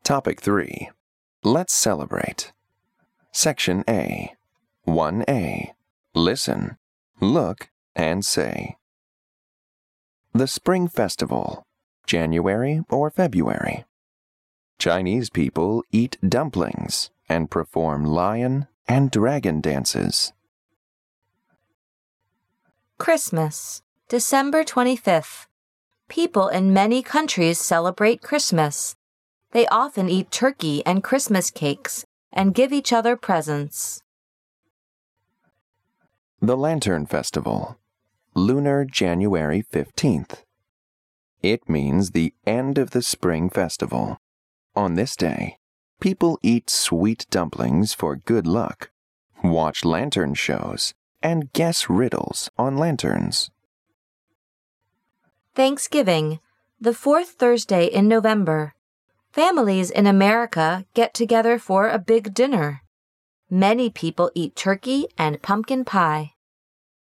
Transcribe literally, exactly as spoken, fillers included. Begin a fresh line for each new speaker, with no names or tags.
Topic three. Let's celebrate. Section A. one A. Listen, look, and say. The Spring Festival, January or February. Chinese people eat dumplings and perform lion and dragon dances.
Christmas, December twenty-fifth. People in many countries celebrate Christmas. They often eat turkey and Christmas cakes and give each other presents.
The Lantern Festival, lunar January fifteenth. It means the end of the Spring Festival. On this day, people eat sweet dumplings for good luck, watch lantern shows, and guess riddles on lanterns.
Thanksgiving, the fourth Thursday in November. Families in America get together for a big dinner. Many people eat turkey and pumpkin pie.